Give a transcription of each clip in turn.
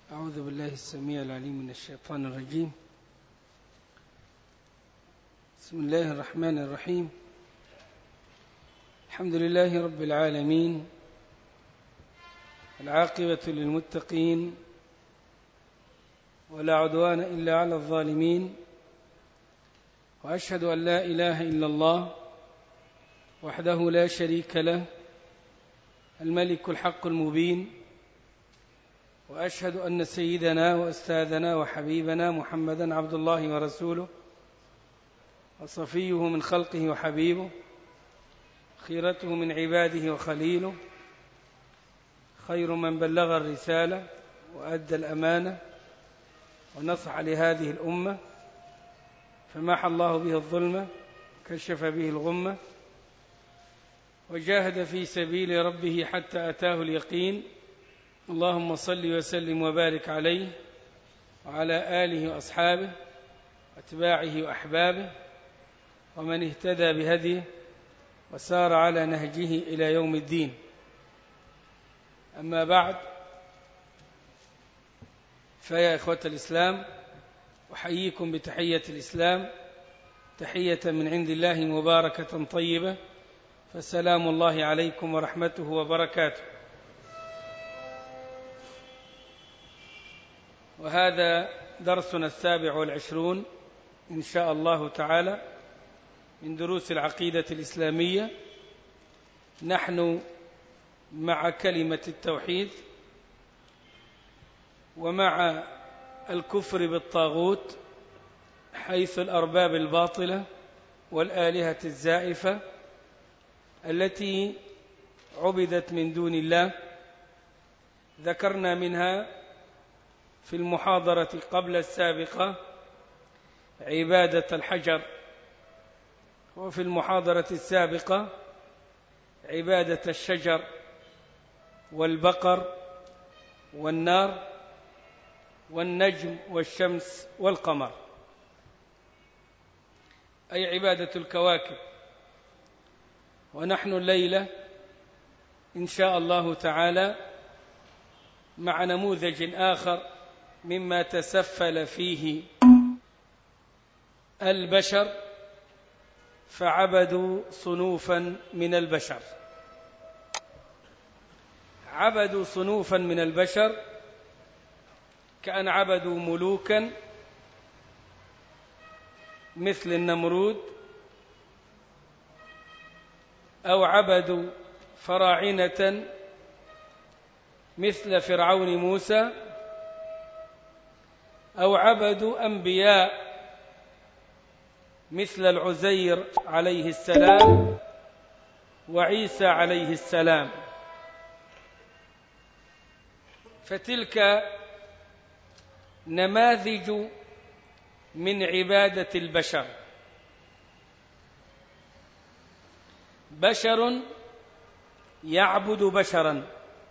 أعوذ بالله السميع العليم من الشيطان الرجيم. بسم الله الرحمن الرحيم. الحمد لله رب العالمين، العاقبة للمتقين، ولا عدوان إلا على الظالمين، وأشهد أن لا إله إلا الله وحده لا شريك له، الملك الحق المبين، وأشهد أن سيدنا وأستاذنا وحبيبنا محمدا عبد الله ورسوله، وصفيه من خلقه وحبيبه، خيرته من عباده وخليله، خير من بلغ الرسالة وأدى الأمانة ونصح لهذه الأمة، فمحى الله به الظلمة، كشف به الغمة، وجاهد في سبيل ربه حتى أتاه اليقين. اللهم صل وسلم وبارك عليه وعلى آله وأصحابه وأتباعه وأحبابه ومن اهتدى بهديه وسار على نهجه إلى يوم الدين. أما بعد، فيا إخوة الإسلام، أحييكم بتحية الإسلام، تحية من عند الله مباركة طيبة، فسلام الله عليكم ورحمته وبركاته. وهذا درسنا 27 إن شاء الله تعالى من دروس العقيدة الإسلامية. نحن مع كلمة التوحيد ومع الكفر بالطاغوت، حيث الأرباب الباطلة والآلهة الزائفة التي عبدت من دون الله. ذكرنا منها في المحاضرة قبل السابقة عبادة الحجر، وفي المحاضرة السابقة عبادة الشجر والبقر والنار والنجم والشمس والقمر، أي عبادة الكواكب. ونحن الليلة إن شاء الله تعالى مع نموذج آخر مما تسفل فيه البشر، فعبدوا صنوفا من البشر. عبدوا صنوفا من البشر كأن عبدوا ملوكا مثل النمرود، أو عبدوا فراعنة مثل فرعون موسى، أو عبدوا أنبياء مثل العزير عليه السلام وعيسى عليه السلام. فتلك نماذج من عبادة البشر. بشر يعبد بشرا،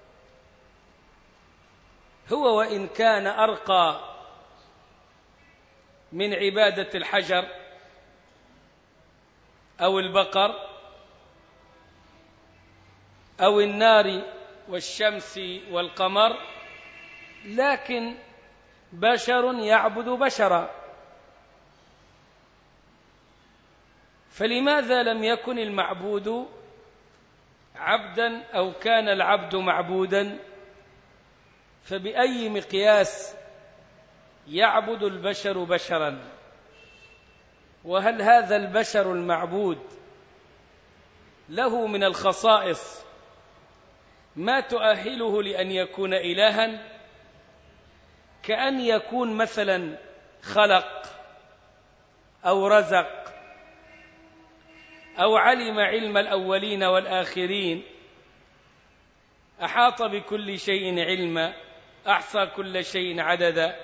هو وإن كان أرقى من عبادة الحجر أو البقر أو النار والشمس والقمر، لكن بشر يعبد بشرا. فلماذا لم يكن المعبود عبدا أو كان العبد معبودا؟ فبأي مقياس يعبد البشر بشرا؟ وهل هذا البشر المعبود له من الخصائص ما تؤهله لأن يكون إلها؟ كأن يكون مثلا خلق أو رزق أو علم علم الأولين والآخرين، أحاط بكل شيء علما، أحصى كل شيء عددا.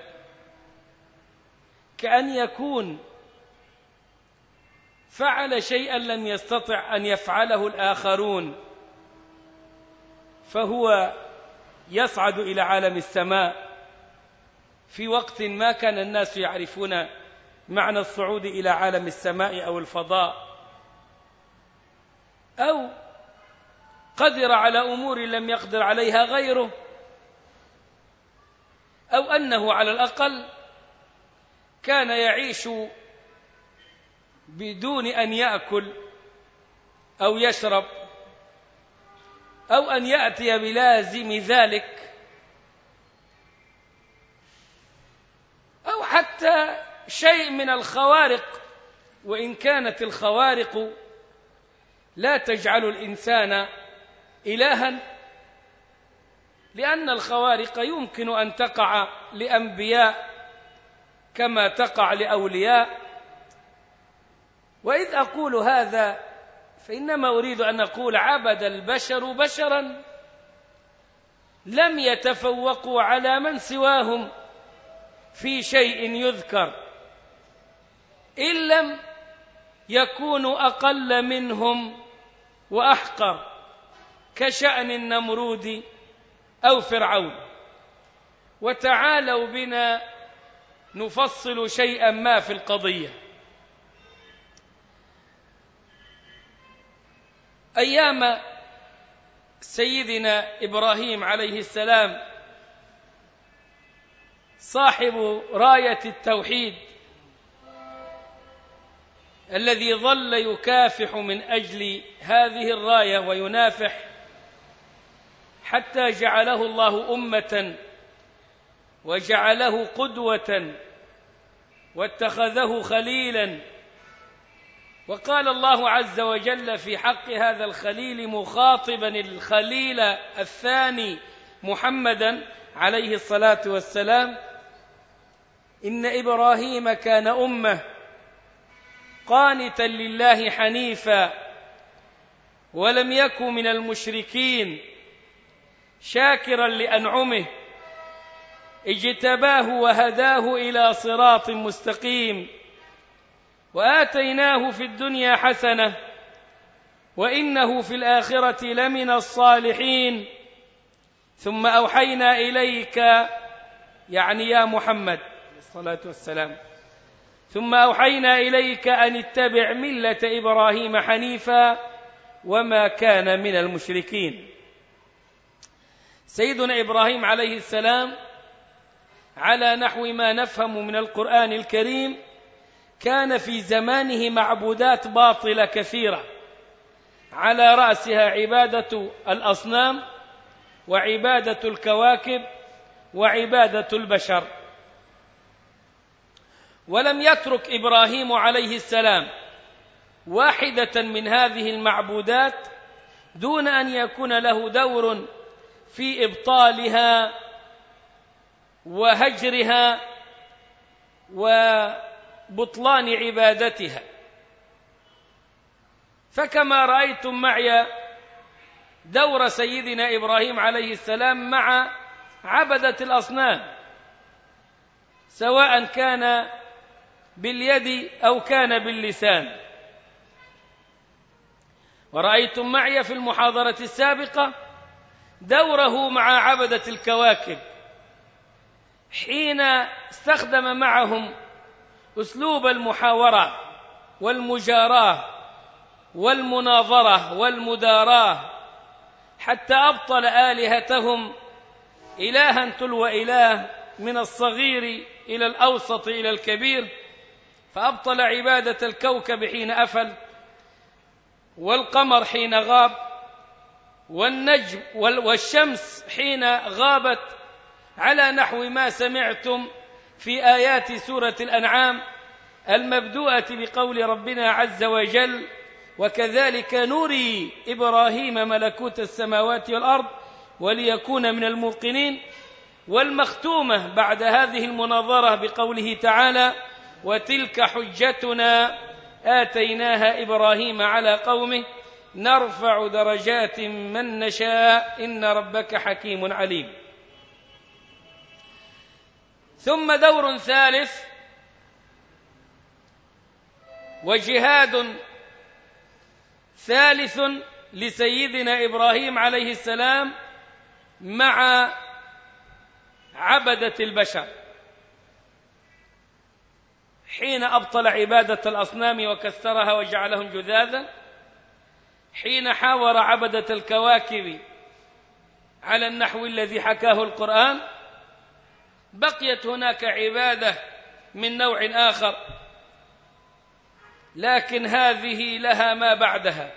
كأن يكون فعل شيئا لم يستطع أن يفعله الآخرون، فهو يصعد إلى عالم السماء في وقت ما كان الناس يعرفون معنى الصعود إلى عالم السماء أو الفضاء، أو قدر على أمور لم يقدر عليها غيره، أو أنه على الأقل كان يعيش بدون أن يأكل أو يشرب أو أن يأتي بلازم ذلك، أو حتى شيء من الخوارق، وإن كانت الخوارق لا تجعل الإنسان إلها، لأن الخوارق يمكن أن تقع لأنبياء كما تقع لأولياء. وإذ أقول هذا فإنما أريد أن أقول عبد البشر بشرا لم يتفوقوا على من سواهم في شيء يذكر، إن لم يكونوا أقل منهم وأحقر، كشأن النمرود أو فرعون. وتعالوا بنا نفصل شيئا ما في القضية. أيام سيدنا إبراهيم عليه السلام صاحب راية التوحيد الذي ظل يكافح من أجل هذه الراية وينافح حتى جعله الله أمة وجعله قدوة واتخذه خليلا. وقال الله عز وجل في حق هذا الخليل مخاطبا الخليل الثاني محمدا عليه الصلاة والسلام: إن إبراهيم كان أمة قانتا لله حنيفا ولم يكن من المشركين شاكرا لأنعمه اجتباه وهداه إلى صراط مستقيم وآتيناه في الدنيا حسنة وإنه في الآخرة لمن الصالحين ثم أوحينا إليك، يعني يا محمد الصلاة والسلام، ثم أوحينا إليك أن اتبع ملة إبراهيم حنيفا وما كان من المشركين. سيدنا إبراهيم عليه السلام على نحو ما نفهم من القرآن الكريم كان في زمانه معبودات باطلة كثيرة، على رأسها عبادة الأصنام وعبادة الكواكب وعبادة البشر. ولم يترك إبراهيم عليه السلام واحدة من هذه المعبودات دون أن يكون له دور في إبطالها وهجرها وبطلان عبادتها. فكما رأيتم معي دور سيدنا إبراهيم عليه السلام مع عبدة الأصنام، سواء كان باليد أو كان باللسان. ورأيتم معي في المحاضرة السابقة دوره مع عبدة الكواكب حين استخدم معهم أسلوب المحاورة والمجاراة والمناظرة والمداراة حتى أبطل آلهتهم إلها تلو إله، من الصغير إلى الأوسط إلى الكبير، فأبطل عبادة الكوكب حين أفل والقمر حين غاب والنجم والشمس حين غابت، على نحو ما سمعتم في آيات سورة الأنعام المبدوءة بقول ربنا عز وجل: وكذلك نري إبراهيم ملكوت السماوات والأرض وليكون من الموقنين، والمختومة بعد هذه المناظرة بقوله تعالى: وتلك حجتنا آتيناها إبراهيم على قومه نرفع درجات من نشاء إن ربك حكيم عليم. ثم دور ثالث وجهاد ثالث لسيدنا إبراهيم عليه السلام مع عبدة البشر، حين أبطل عبادة الأصنام وكسرها وجعلهم جذاذا، حين حاور عبدة الكواكب على النحو الذي حكاه القرآن، بقيت هناك عبادة من نوع آخر، لكن هذه لها ما بعدها.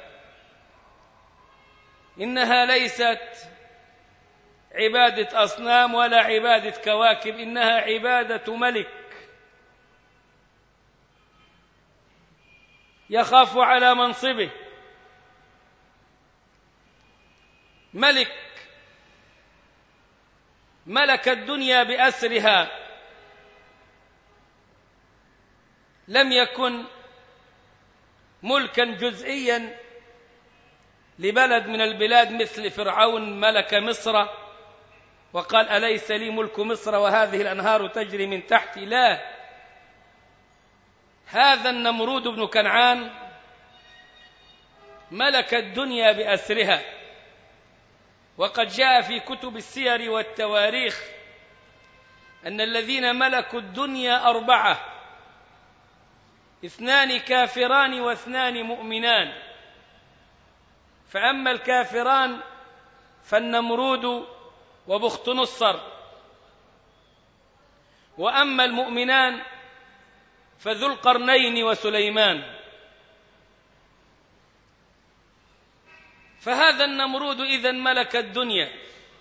إنها ليست عبادة أصنام ولا عبادة كواكب، إنها عبادة ملك يخاف على منصبه، ملك ملك الدنيا بأسرها، لم يكن ملكا جزئيا لبلد من البلاد مثل فرعون ملك مصر وقال أليس لي ملك مصر وهذه الأنهار تجري من تحتي. لا، هذا النمرود بن كنعان ملك الدنيا بأسرها. وقد جاء في كتب السير والتواريخ أن الذين ملكوا الدنيا 4، 2 كافران و2 مؤمنان. فأما الكافران فالنمرود وبخت نصر، وأما المؤمنان فذو القرنين وسليمان. فهذا النمرود إذن ملك الدنيا،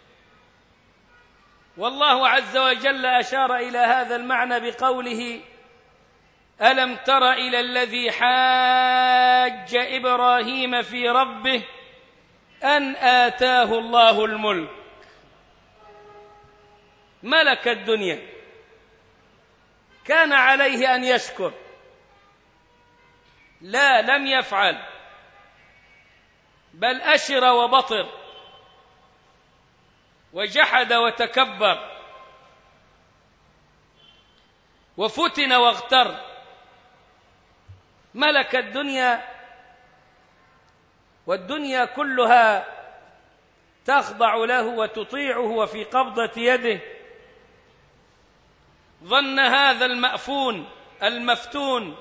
والله عز وجل أشار إلى هذا المعنى بقوله: ألم تر إلى الذي حاج إبراهيم في ربه أن آتاه الله الملك. ملك الدنيا، كان عليه أن يشكر، لا، لم يفعل، بل أشر وبطر وجحد وتكبر وفتن واغتر. ملك الدنيا، والدنيا كلها تخضع له وتطيعه وفي قبضة يده. ظن هذا المأفون المفتون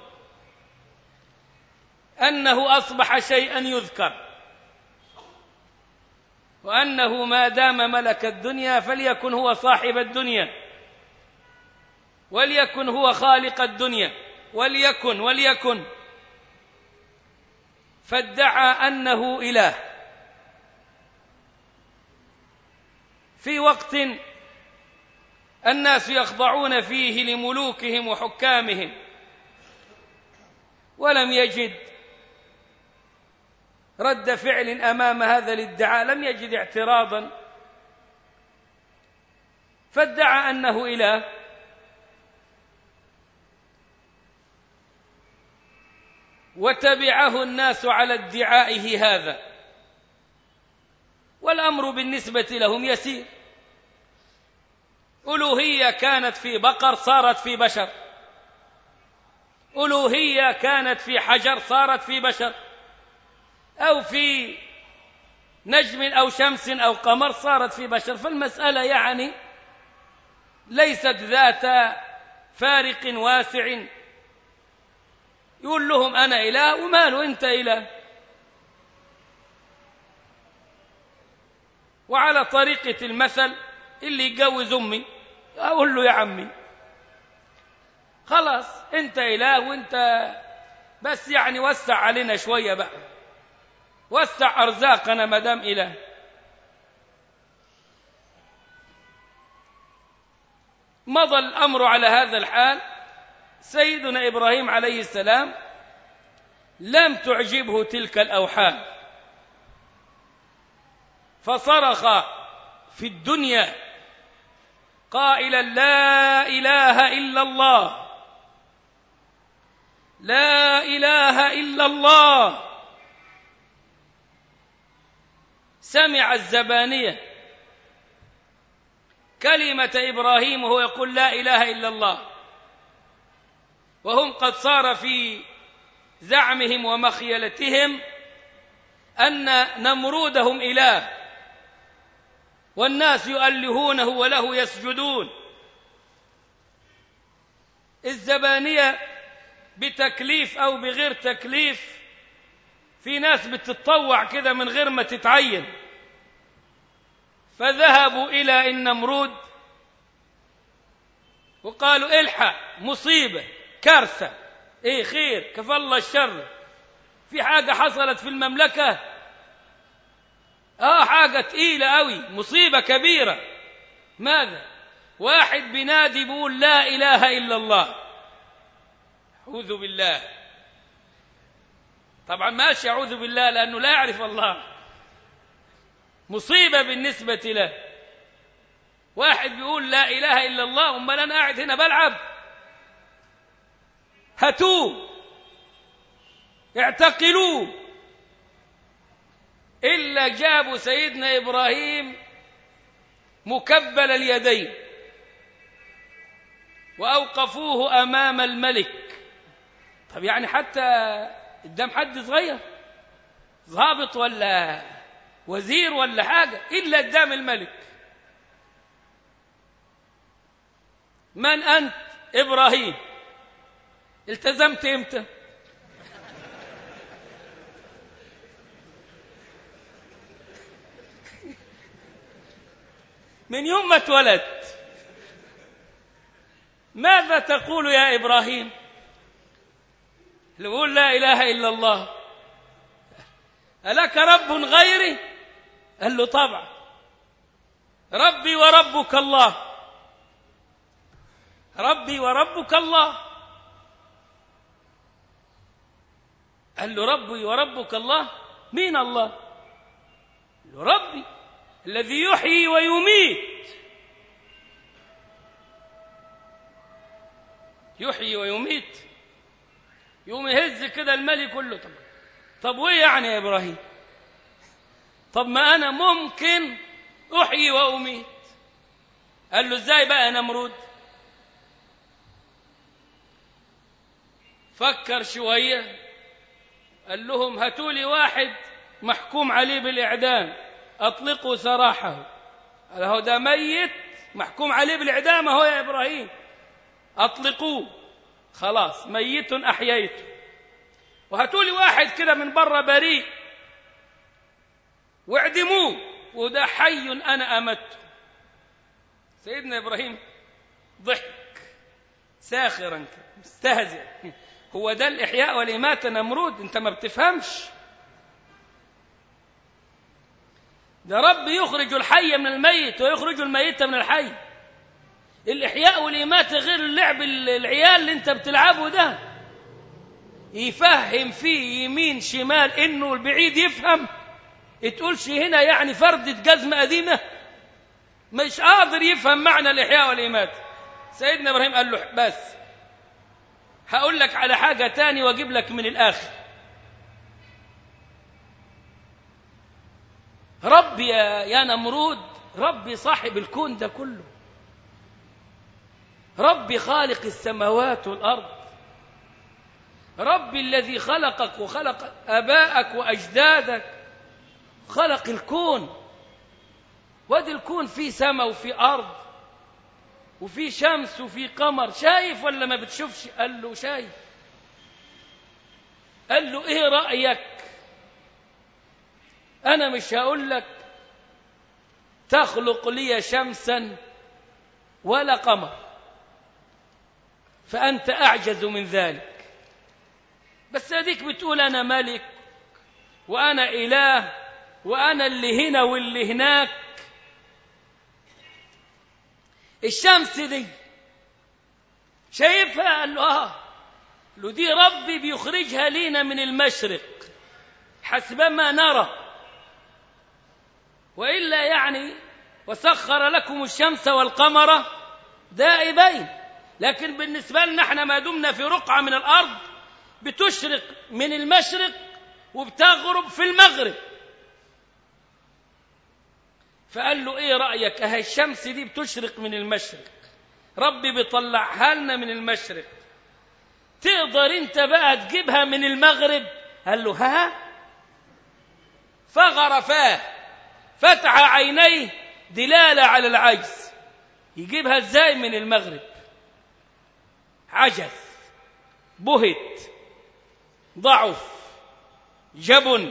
أنه أصبح شيئا يذكر، وأنه ما دام ملك الدنيا فليكن هو صاحب الدنيا، وليكن هو خالق الدنيا، وليكن فادعى أنه إله في وقت الناس يخضعون فيه لملوكهم وحكامهم، ولم يجد رد فعل أمام هذا الادعاء، لم يجد اعتراضا، فادعى أنه إله. وتبعه الناس على ادعائه هذا، والأمر بالنسبة لهم يسير. ألوهية كانت في بقر صارت في بشر، ألوهية كانت في حجر صارت في بشر، أو في نجم أو شمس أو قمر صارت في بشر. فالمسألة يعني ليست ذات فارق واسع يقول لهم أنا إله وماله أنت إله. وعلى طريقة المثل، اللي يتجوز أمي أقول له يا عمي خلاص أنت إله، وأنت بس يعني وسع علينا شوية بقى، وسع أرزاقنا مدام إله. مضى الأمر على هذا الحال. سيدنا إبراهيم عليه السلام لم تعجبه تلك الأوحام، فصرخ في الدنيا قائلا: لا إله إلا الله، لا إله إلا الله. سمع الزبانية كلمة إبراهيم وهو يقول لا إله إلا الله، وهم قد صار في زعمهم ومخيلتهم أن نمرودهم إله، والناس يؤلهونه وله يسجدون. الزبانية بتكليف أو بغير تكليف، في ناس بتتطوع كده من غير ما تتعين، فذهبوا إلى النمرود وقالوا الحق مصيبة كارثة، ايه خير كفى الله الشر، في حاجة حصلت في المملكة، حاجة تقيلة قوي، مصيبة كبيرة. ماذا؟ واحد بينادي بيقول لا إله إلا الله. أعوذ بالله. طبعا ماشي أعوذ بالله لأنه لا يعرف الله، مصيبة بالنسبة له. واحد بيقول لا إله إلا الله، أمال أنا قاعد هنا بلعب؟ هاتوه اعتقلوه. إلا جابوا سيدنا إبراهيم مكبل اليدين وأوقفوه أمام الملك. طب يعني حتى قدام حد صغير، ضابط ولا وزير ولا حاجة، إلا قدام الملك. من أنت؟ إبراهيم. التزمت إمتى؟ من يوم ما اتولدت. ماذا تقول يا إبراهيم؟ يقول لا إله إلا الله. ألك رب غيري؟ قال له طبعا، ربي وربك الله، ربي وربك الله. قال له ربي وربك الله؟ مين الله؟ قال له ربي الذي يحيي ويميت. يحيي ويميت. يوم يهز كده الملك كله. طب وإيه يعني يا إبراهيم؟ طب ما أنا ممكن أحيي وأميت. قال له إزاي بقى يا نمرود؟ فكر شوية، قال لهم هاتوا لي واحد محكوم عليه بالإعدام أطلقوا سراحه. قال هو ده ميت محكوم عليه بالإعدام هو يا إبراهيم، أطلقوه خلاص، ميت أحييته. وهاتوا لي واحد كده من بره بريء واعدموه، وده حي أنا أمته. سيدنا إبراهيم ضحك ساخرا مستهزئ. هو ده الإحياء والإماتة نمرود؟ أنت ما بتفهمش. ده رب يخرج الحي من الميت ويخرج الميت من الحي. الإحياء والإماتة غير اللعب العيال اللي أنت بتلعبه ده. يفهم فيه يمين شمال إنه البعيد يفهم. تقولش هنا يعني فردة جزمة قديمة مش قادر يفهم معنى الإحياء والإماتة. سيدنا إبراهيم قال له بس هقول لك على حاجة تاني واجيب لك من الآخر. ربي يا نمرود، ربي صاحب الكون ده كله، ربي خالق السماوات والأرض، ربي الذي خلقك وخلق آباءك وأجدادك، خلق الكون. وادي الكون فيه سماء وفي أرض وفي شمس وفي قمر. شايف ولا ما بتشوفش؟ قال له شايف. قال له ايه رأيك؟ انا مش هقول لك تخلق لي شمسا ولا قمر، فأنت أعجز من ذلك، بس هذيك بتقول أنا ملك وأنا إله وأنا اللي هنا واللي هناك. الشمس دي شايفها؟ قال له قال له دي ربي بيخرجها لينا من المشرق حسبما نرى، وإلا يعني وسخر لكم الشمس والقمر دائبين. لكن بالنسبة لنا احنا ما دمنا في رقعة من الأرض بتشرق من المشرق وبتغرب في المغرب. فقال له ايه رأيك؟ اهي الشمس دي بتشرق من المشرق، ربي بيطلعها لنا من المشرق، تقدر انت بقى تجيبها من المغرب؟ قال له ها. فغرفاه، فتح عينيه دلالة على العجز. يجيبها ازاي من المغرب؟ عجز، بهت، ضعف، جبن،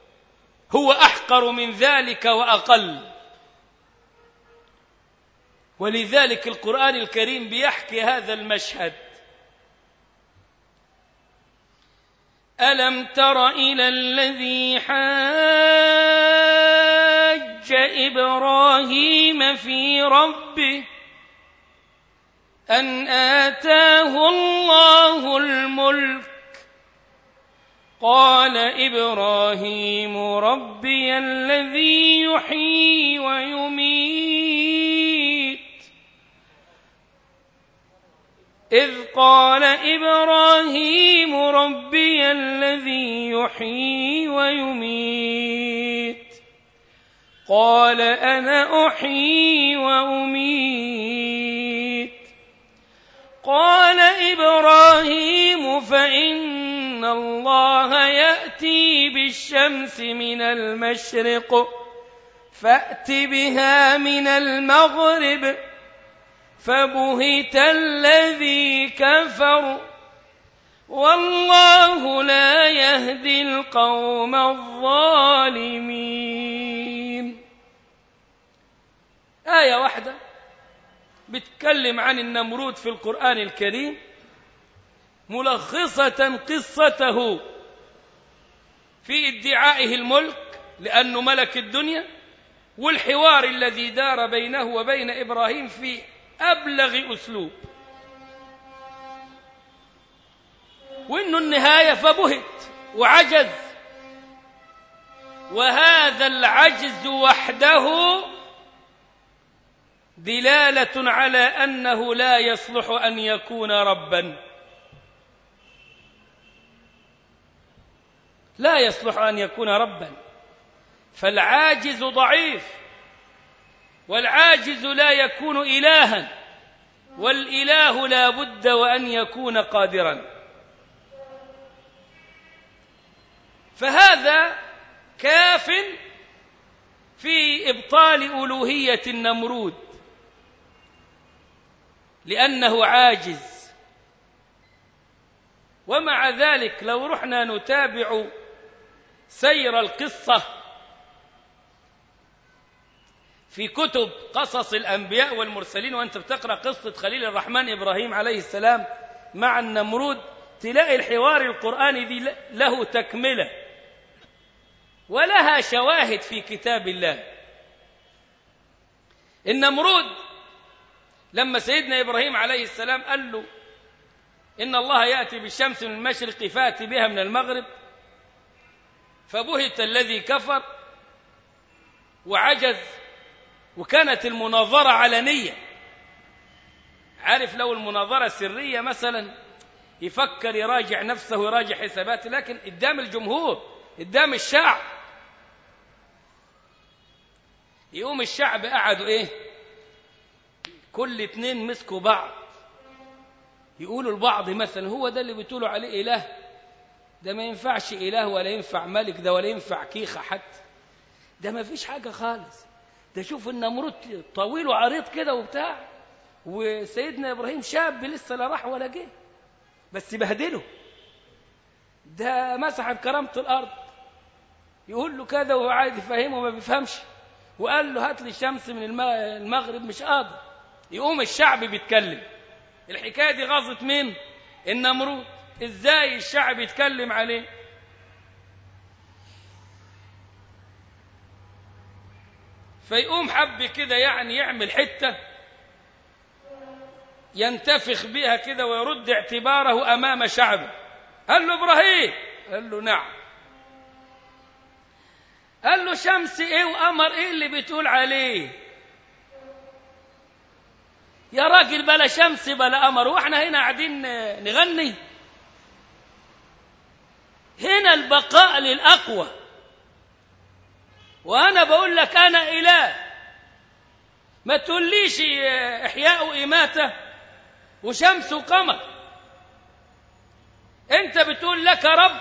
هو أحقر من ذلك وأقل. ولذلك القرآن الكريم بيحكي هذا المشهد. ألم تر إلى الذي حاج إبراهيم في ربه أن آتاه الله الملك قال إبراهيم ربي الذي يحيي ويميت إذ قال إبراهيم ربي الذي يحيي ويميت قال أنا أحيي وأميت قال إبراهيم فإن الله يأتي بالشمس من المشرق فأت بها من المغرب فبهت الذي كفر والله لا يهدي القوم الظالمين. آية واحدة بتكلم عن النمرود في القرآن الكريم، ملخصة قصته في ادعائه الملك لأنه ملك الدنيا، والحوار الذي دار بينه وبين إبراهيم في أبلغ أسلوب، وإنه النهاية فبهت وعجز، وهذا العجز وحده دلالة على أنه لا يصلح أن يكون ربا، لا يصلح أن يكون ربا، فالعاجز ضعيف، والعاجز لا يكون إلها، والإله لا بد وأن يكون قادرا. فهذا كاف في إبطال ألوهية النمرود لأنه عاجز. ومع ذلك لو رحنا نتابع سير القصة في كتب قصص الأنبياء والمرسلين، وأنت بتقرأ قصة خليل الرحمن إبراهيم عليه السلام مع النمرود، تلاقي الحوار القرآني دي له تكملة ولها شواهد في كتاب الله. النمرود لما سيدنا إبراهيم عليه السلام قال له إن الله يأتي بالشمس من المشرق فأت بها من المغرب، فبهت الذي كفر وعجز، وكانت المناظرة علنية. عارف لو المناظرة سرية مثلا يفكر يراجع نفسه ويراجع حساباته، لكن قدام الجمهور قدام الشعب، يقوم الشعب قعدوا ايه، كل اتنين مسكوا بعض يقولوا لبعض مثلا هو ده اللي بتقولوا عليه إله، ده ما ينفعش إله ولا ينفع ملك، ده ولا ينفع كيخة حتى، ده ما فيش حاجة خالص، ده شوف النمرود طويل وعريض كده وبتاع، وسيدنا إبراهيم شاب لسه لا راح ولا جه، بس بهدله، ده مسح بكرامة الأرض، يقول له كذا وهو عايز يفهمه ما بيفهمش، وقال له هات لي الشمس من المغرب مش قادر. يقوم الشعب بيتكلم. الحكاية دي غاظت مين؟ النمرود. ازاي الشعب يتكلم عليه؟ فيقوم حب كده يعني يعمل حتة ينتفخ بها كده ويرد اعتباره أمام شعبه. قال له إبراهيم، قال له نعم. قال له شمس ايه وقمر ايه اللي بتقول عليه؟ يا راجل بلا شمس بلا قمر، واحنا هنا قاعدين نغني؟ هنا البقاء للأقوى، وأنا بقول لك أنا إله، ما تقوليش إحياء وإماتة وشمس وقمر. أنت بتقول لك رب،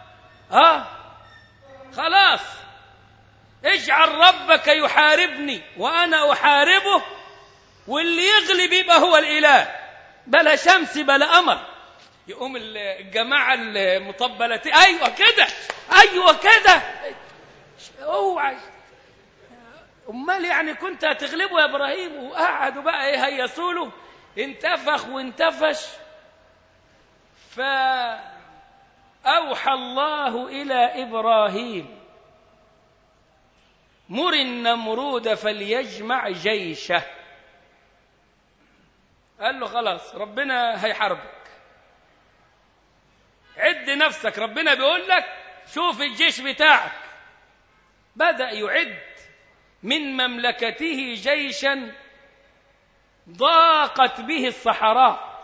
خلاص اجعل ربك يحاربني وأنا أحاربه، واللي يغلب يبقى هو الإله، بلا شمس بلا قمر. يقوم الجماعة المطبلتين ايوه كده، ايوه كده، اوعى امال يعني كنت هتغلبه يا ابراهيم؟ وقعدوا بقى يهيصوا له، انتفخ وانتفش. فأوحى الله إلى إبراهيم: مر النمرود فليجمع جيشه. قال له خلاص ربنا هيحاربك، عد نفسك، ربنا بيقول لك شوف الجيش بتاعك. بدأ يعد من مملكته جيشا ضاقت به الصحراء.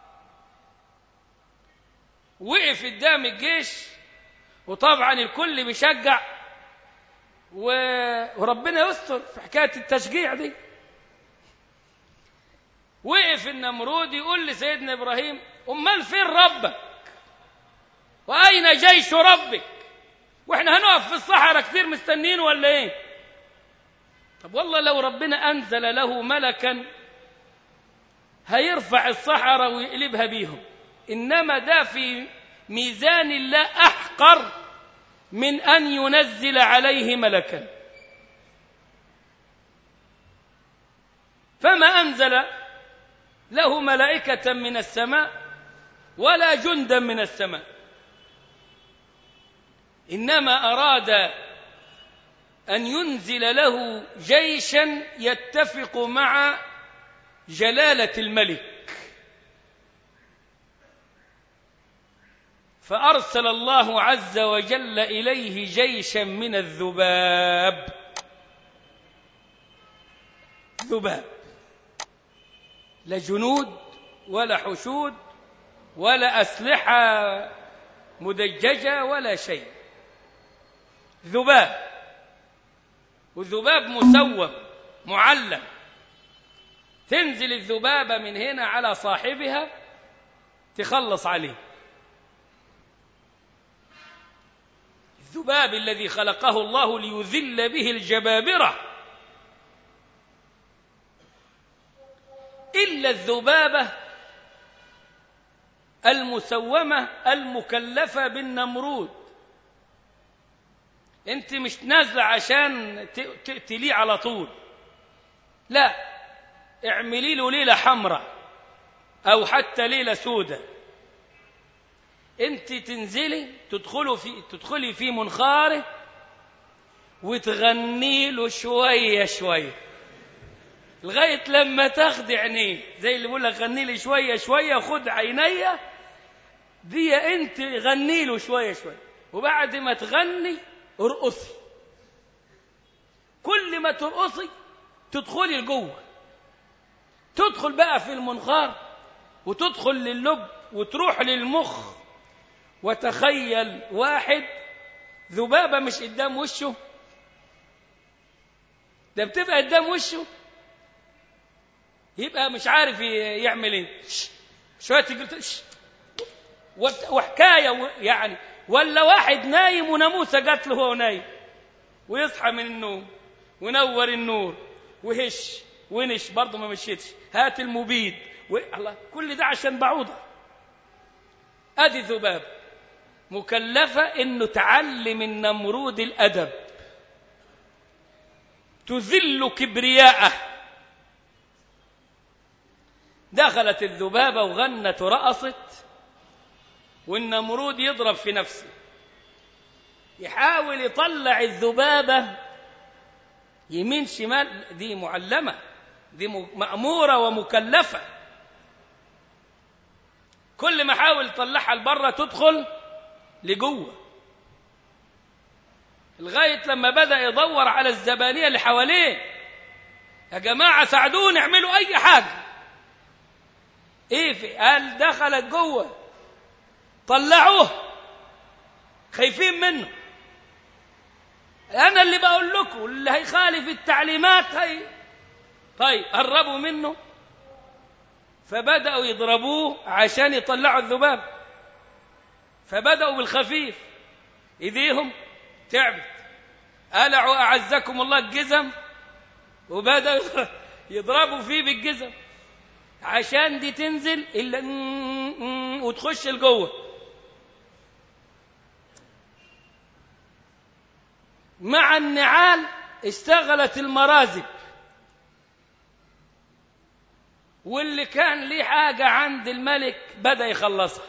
وقف قدام الجيش، وطبعا الكل بيشجع، وربنا يستر في حكاية التشجيع دي. وقف النمرود يقول لسيدنا إبراهيم: أمال فين ربك؟ وأين جيش ربك؟ وإحنا هنقف في الصحراء كتير مستنين ولا إيه؟ طب والله لو ربنا أنزل له ملكا هيرفع الصحراء ويقلبها بيهم، إنما ده في ميزان الله أحقر من أن ينزل عليه ملكا. فما أنزل له ملائكة من السماء ولا جندا من السماء، إنما أراد أن ينزل له جيشا يتفق مع جلالة الملك. فأرسل الله عز وجل إليه جيشا من الذباب. ذباب، لا جنود ولا حشود ولا أسلحة مدججة ولا شيء، ذباب. والذباب مسوم معلم، تنزل الذبابة من هنا على صاحبها تخلص عليه. الذباب الذي خلقه الله ليذل به الجبابرة. إلا الذبابة المسومة المكلفة بالنمرود، انت مش نازله عشان تقتليه على طول، لا، اعملي له ليلة حمراء أو حتى ليلة سوداء. انت تنزلي تدخلي في منخاره وتغني له شوية شوية لغاية لما تاخدي عينيه، زي اللي بيقول لك غني لي شوية شوية خد عينيا دي، انت غني له شوية شوية، وبعد ما تغني ارقصي. كل ما ترقصي تدخلي لجوه، تدخل بقى في المنخار وتدخل لللب وتروح للمخ. وتخيل واحد ذبابة مش قدام وشه، ده بتبقى قدام وشه يبقى مش عارف يعمل ايه، شوية تجري وحكاية يعني. ولا واحد نايم وناموسة جات له وهو نايم، ويصحى من النوم ونور النور وهش ونش برضه ما مشيتش، هات المبيد الله، كل ده عشان بعوضة. ادي ذباب مكلفة انه تعلم النمرود الادب، تذل كبرياءه. دخلت الذبابة وغنت ورقصت، والنمرود يضرب في نفسه، يحاول يطلع الذبابة يمين شمال، دي معلمة، دي مأمورة ومكلفة. كل ما حاول يطلعها لبره تدخل لجوه، لغاية لما بدأ يدور على الزبانية اللي حواليه، يا جماعة ساعدوني اعملوا أي حاجة. إيه قال دخلت جوه، طلعوه، خايفين منه. أنا اللي بقول لكم اللي هيخالف التعليمات طيب قربوا منه. فبدأوا يضربوه عشان يطلعوا الذباب، فبدأوا بالخفيف، إيديهم تعبت، قلعوا أعزكم الله الجزم وبدأوا يضربوا فيه بالجزم عشان دي تنزل إلا وتخش لجوه. مع النعال اشتغلت المرازب، واللي كان ليه حاجة عند الملك بدأ يخلصها.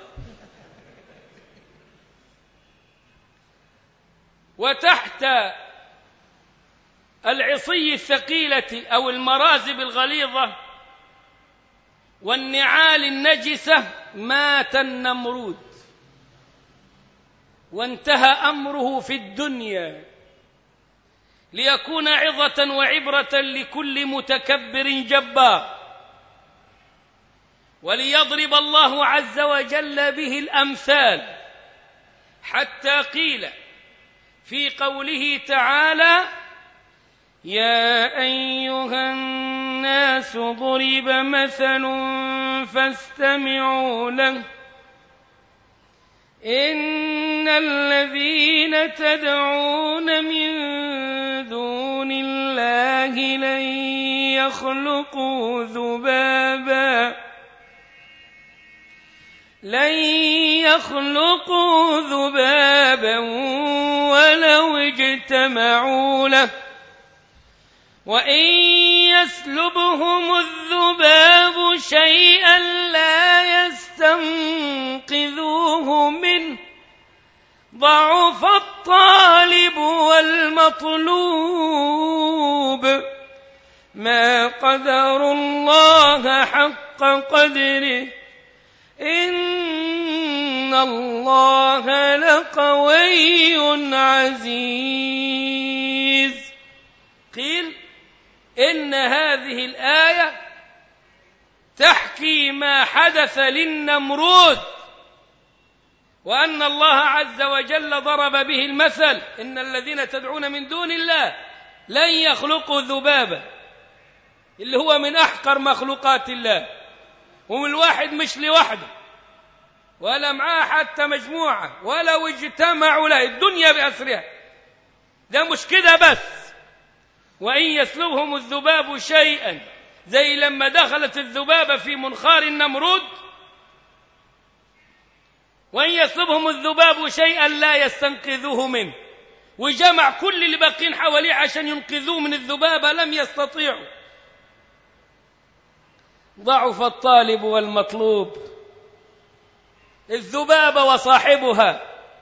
وتحت العصي الثقيلة أو المرازب الغليظة والنعال النجسة مات النمرود، وانتهى أمره في الدنيا ليكون عظة وعبرة لكل متكبر جبار، وليضرب الله عز وجل به الأمثال، حتى قيل في قوله تعالى: يا أيها الناس ضرب مثل فاستمعوا له إن الذين تدعون من دون الله لن يخلقوا ذبابا ولو اجتمعوا له وإن يسلبهم الذباب شيئا لا يستنقذوه منه ضعف الطالب والمطلوب ما قدروا الله حق قدره إن الله لقوي عزيز. قيل إن هذه الآية تحكي ما حدث للنمرود، وأن الله عز وجل ضرب به المثل: إن الذين تدعون من دون الله لن يخلقوا ذبابا، اللي هو من أحقر مخلوقات الله، ومن الواحد مش لوحده ولا معاه حتى مجموعة، ولو اجتمعوا له الدنيا بأسرها. ده مش كده بس، وإن يسلبهم الذباب شيئا، زي لما دخلت الذبابة في منخار النمرود، وإن يسلبهم الذباب شيئا لا يستنقذوه منه، وجمع كل اللي باقين حواليه عشان ينقذوه من الذبابة، لم يستطيعوا. ضعف الطالب والمطلوب، الذبابة وصاحبها،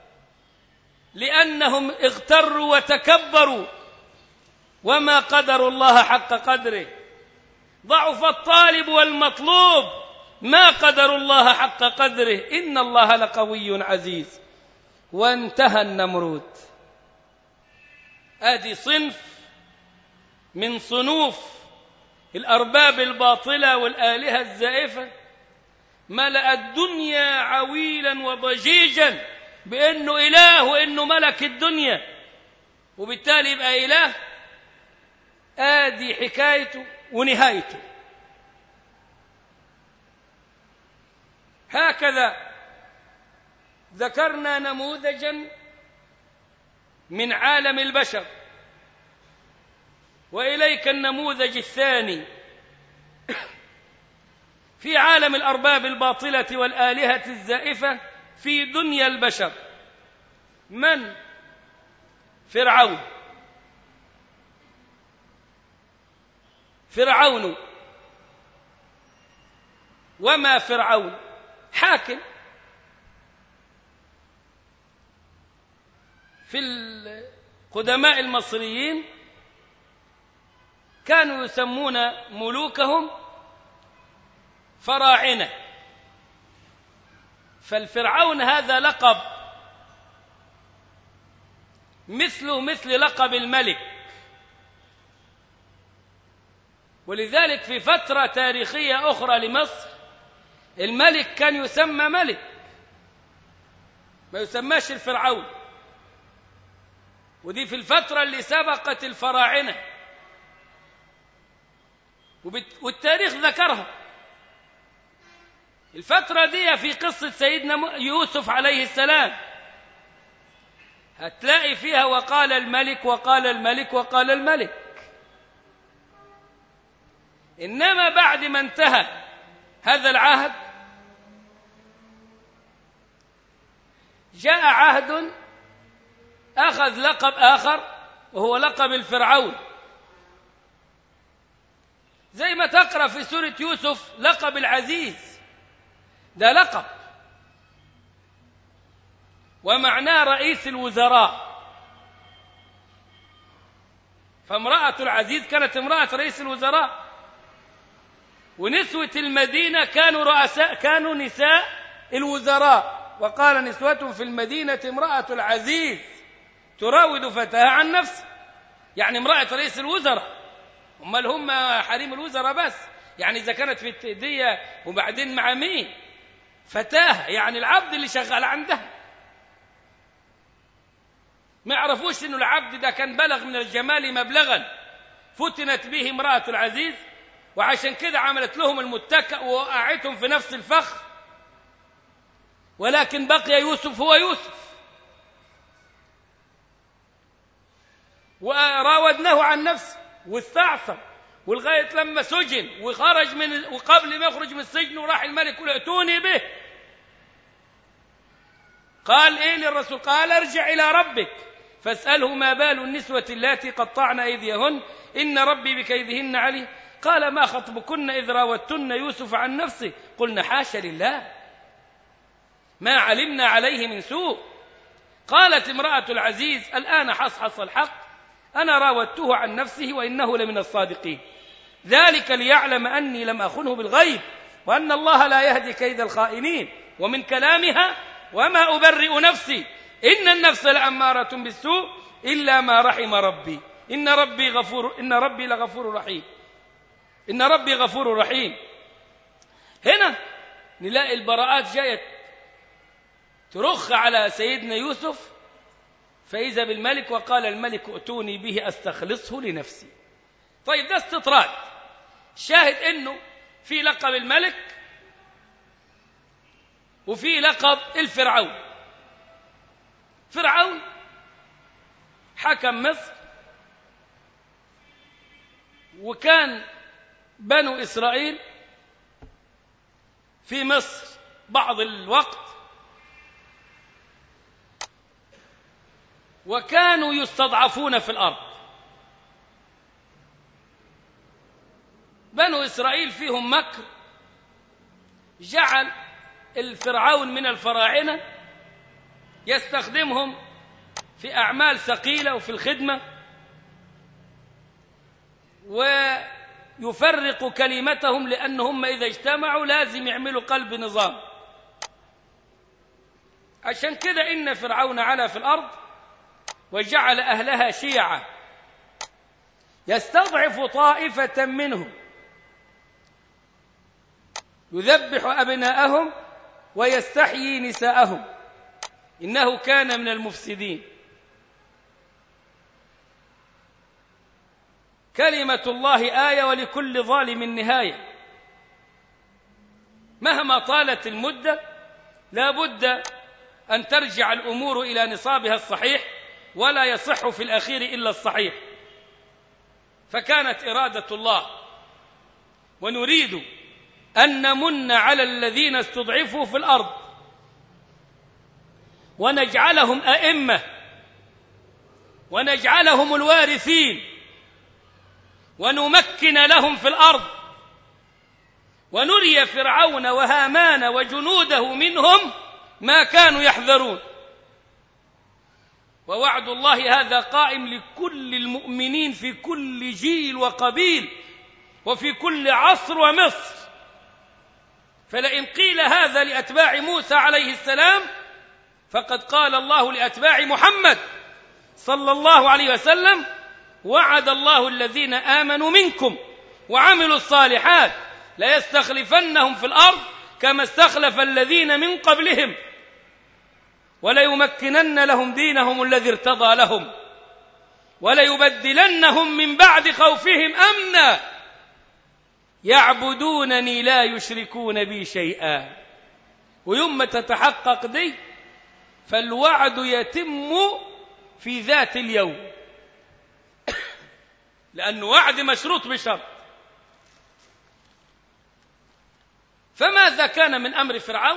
لأنهم اغتروا وتكبروا وما قدروا الله حق قدره. ضعف الطالب والمطلوب، ما قدروا الله حق قدره، إن الله لقوي عزيز. وانتهى النمرود. آدي صنف من صنوف الأرباب الباطلة والآلهة الزائفة، ملأ الدنيا عويلا وضجيجا بأنه إله وأنه ملك الدنيا، وبالتالي يبقى إله. آدي حكايته ونهايته. هكذا ذكرنا نموذجا من عالم البشر، وإليك النموذج الثاني في عالم الأرباب الباطلة والآلهة الزائفة في دنيا البشر. من؟ فرعون. فرعون، وما فرعون؟ حاكم. في القدماء المصريين كانوا يسمون ملوكهم فراعنة، فالفرعون هذا لقب مثله مثل لقب الملك، ولذلك في فترة تاريخية أخرى لمصر الملك كان يسمى ملك، ما يسماش الفرعون، ودي في الفترة اللي سبقت الفراعنة، والتاريخ ذكرها. الفترة دي في قصة سيدنا يوسف عليه السلام هتلاقي فيها وقال الملك وقال الملك وقال الملك. إنما بعد ما انتهى هذا العهد جاء عهد أخذ لقب آخر وهو لقب الفرعون، زي ما تقرأ في سورة يوسف لقب العزيز، ده لقب ومعناه رئيس الوزراء. فامرأة العزيز كانت امرأة رئيس الوزراء، ونسوة المدينة كانوا نساء الوزراء. وقال نسوة في المدينة امرأة العزيز تراود فتاها عن نفسه، يعني امرأة رئيس الوزراء. امال هم حريم الوزراء بس؟ يعني إذا كانت في التأدية وبعدين مع مين؟ فتاها، يعني العبد اللي شغال عندها. ما يعرفوش إنه العبد ده كان بلغ من الجمال مبلغا فتنت به امرأة العزيز، وعشان كده عملت لهم المتكأ ووقعتهم في نفس الفخ. ولكن بقي يوسف هو يوسف، وراودناه عن نفسه واستعصم، ولغاية لما سجن وخرج وقبل ما يخرج من السجن وراح الملك يقول ائتوني به. قال ايه للرسول؟ قال ارجع إلى ربك فاسأله ما بال النسوة اللاتي قطعن أيديهن إن ربي بكيدهن عليم. قال ما خطبكن إذ راوتن يوسف عن نفسه قلنا حاشا لله ما علمنا عليه من سوء. قالت امرأة العزيز الآن حصحص الحق أنا راودته عن نفسه وإنه لمن الصادقين، ذلك ليعلم أني لم أخنه بالغيب وأن الله لا يهدي كيد الخائنين. ومن كلامها وما أبرئ نفسي إن النفس لأمارة بالسوء إلا ما رحم ربي إن ربي لغفور رحيم. إن ربي غفور رحيم. هنا نلاقي البراءات جاية ترخ على سيدنا يوسف، فإذا بالملك وقال الملك ائتوني به أستخلصه لنفسي. طيب ده استطراد. شاهد إنه في لقب الملك وفي لقب الفرعون. فرعون حكم مصر، وكان بنو إسرائيل في مصر بعض الوقت، وكانوا يستضعفون في الأرض. بنو إسرائيل فيهم مكر جعل الفرعون من الفراعنة يستخدمهم في أعمال ثقيلة وفي الخدمة، ويفرق كلمتهم لأنهم إذا اجتمعوا لازم يعملوا قلب نظام. عشان كده إن فرعون علا في الأرض وجعل أهلها شيعا يستضعف طائفة منهم يذبح أبناءهم ويستحيي نساءهم إنه كان من المفسدين. كلمة الله آية ولكل ظالم نهاية. مهما طالت المدة لا بد أن ترجع الأمور إلى نصابها الصحيح، ولا يصح في الأخير إلا الصحيح. فكانت إرادة الله ونريد أن نمن على الذين استضعفوا في الأرض ونجعلهم أئمة ونجعلهم الوارثين ونمكن لهم في الأرض، ونري فرعون وهامان وجنوده منهم ما كانوا يحذرون. ووعد الله هذا قائم لكل المؤمنين في كل جيل وقبيل وفي كل عصر ومصر. فلئن قيل هذا لأتباع موسى عليه السلام فقد قال الله لأتباع محمد صلى الله عليه وسلم وعد الله الذين آمنوا منكم وعملوا الصالحات ليستخلفنهم في الأرض كما استخلف الذين من قبلهم وليمكنن لهم دينهم الذي ارتضى لهم وليبدلنهم من بعد خوفهم أمنا يعبدونني لا يشركون بي شيئا. ويوم تتحقق دي فالوعد يتم في ذات اليوم، لأنه وعد مشروط بشرط. فماذا كان من أمر فرعون؟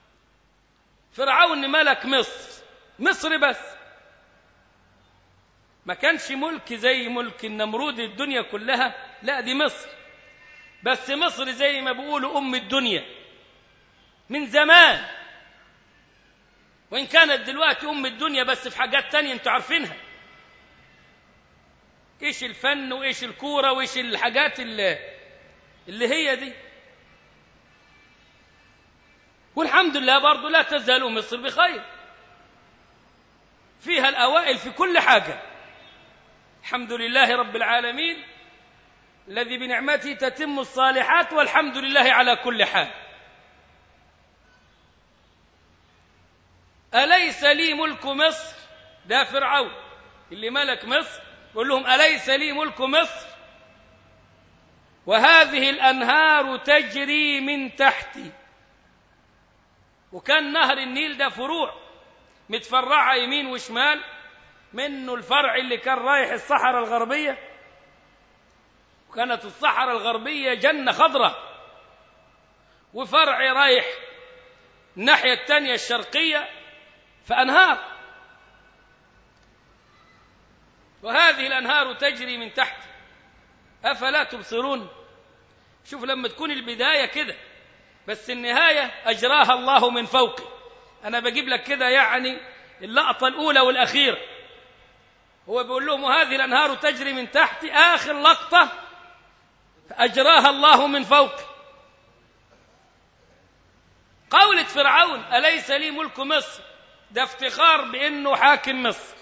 فرعون ملك مصر بس، ما كانش ملك زي ملك النمرود الدنيا كلها، لا دي مصر، بس مصر زي ما بيقولوا أم الدنيا من زمان، وإن كانت دلوقتي أم الدنيا بس في حاجات تانية انتوا عارفينها، إيش الفن وإيش الكورة وإيش الحاجات اللي هي دي. والحمد لله برضو لا تزال مصر بخير، فيها الأوائل في كل حاجة، الحمد لله رب العالمين الذي بنعمته تتم الصالحات، والحمد لله على كل حال. أليس لي ملك مصر؟ ده فرعون اللي ملك مصر، يقول لهم أليس لي ملك مصر وهذه الأنهار تجري من تحتي. وكان نهر النيل ده فروع متفرعة يمين وشمال، منه الفرع اللي كان رايح الصحراء الغربية، وكانت الصحراء الغربية جنة خضراء، وفرع رايح الناحية الثانية الشرقية فأنهار، وهذه الأنهار تجري من تحت أفلا تبصرون. شوف لما تكون البداية كده بس النهاية أجراها الله من فوق. أنا بجيب لك كده يعني اللقطة الأولى والأخيرة، هو بيقول لهم وهذه الأنهار تجري من تحت، آخر لقطة أجراها الله من فوق. قولة فرعون أليس لي ملك مصر، ده افتخار بأنه حاكم مصر،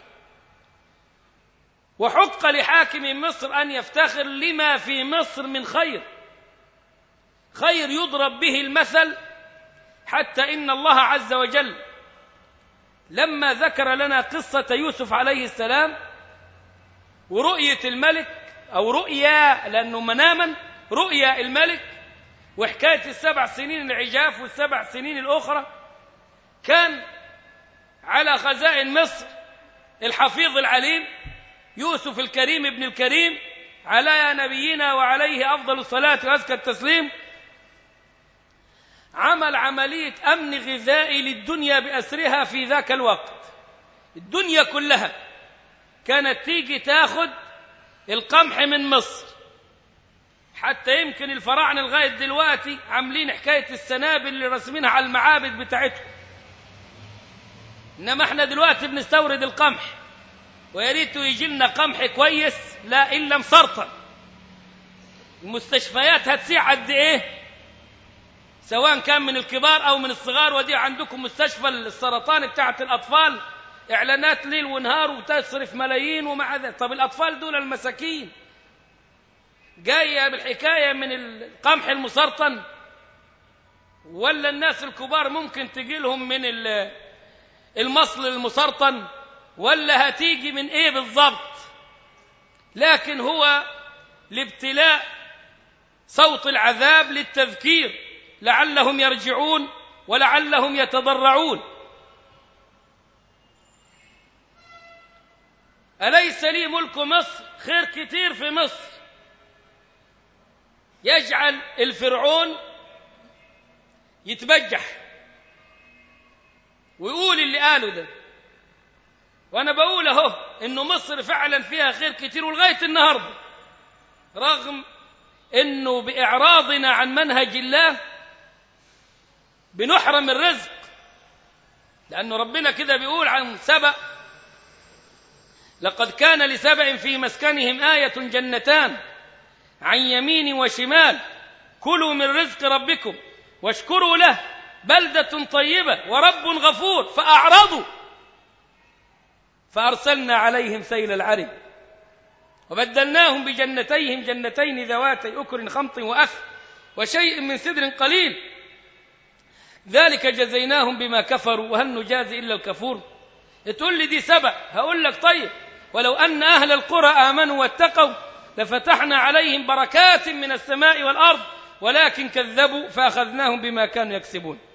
وحق لحاكم مصر أن يفتخر لما في مصر من خير، خير يضرب به المثل، حتى إن الله عز وجل لما ذكر لنا قصة يوسف عليه السلام ورؤية الملك، أو رؤيا لأنه مناما، رؤيا الملك وحكاية 7 سنين العجاف و7 سنين الأخرى، كان على خزائن مصر الحفيظ العليم يوسف الكريم ابن الكريم على نبينا وعليه أفضل الصلاة وأزكى التسليم، عمل عملية أمن غذائي للدنيا بأسرها في ذاك الوقت. الدنيا كلها كانت تيجي تاخد القمح من مصر، حتى يمكن الفراعنة لغاية دلوقتي عاملين حكاية السنابل اللي رسمينها على المعابد بتاعتهم، إنما احنا دلوقتي بنستورد القمح، ويا ريته يجي لنا قمح كويس، لا إلا مسرطن. المستشفيات هتسيع قد إيه، سواء كان من الكبار أو من الصغار، ودي عندكم مستشفى السرطان بتاعت الأطفال، إعلانات ليل ونهار وتصرف ملايين ومع ذلك. طب الأطفال دول المساكين جاية بالحكاية من القمح المسرطن، ولا الناس الكبار ممكن تجي لهم من المصل المسرطن، ولا هتيجي من إيه بالضبط؟ لكن هو الابتلاء صوت العذاب للتذكير لعلهم يرجعون ولعلهم يتضرعون. أليس لي ملك مصر؟ خير كتير في مصر يجعل الفرعون يتبجح ويقول اللي قاله ده، وأنا بقول أهو إنه مصر فعلا فيها خير كتير، ولغاية النهاردة رغم إنه بإعراضنا عن منهج الله بنحرم الرزق، لأنه ربنا كده بيقول عن سبأ لقد كان لسبأ في مسكنهم آية جنتان عن يمين وشمال كلوا من رزق ربكم واشكروا له بلدة طيبة ورب غفور فأعرضوا فأرسلنا عليهم سيل العرم وبدلناهم بجنتيهم جنتين ذواتي أكل خمط وأثل وشيء من سدر قليل ذلك جزيناهم بما كفروا وهل نجازي إلا الكفور. تقول لي دي سبأ، هقول لك طيب ولو أن أهل القرى آمنوا واتقوا لفتحنا عليهم بركات من السماء والأرض ولكن كذبوا فأخذناهم بما كانوا يكسبون.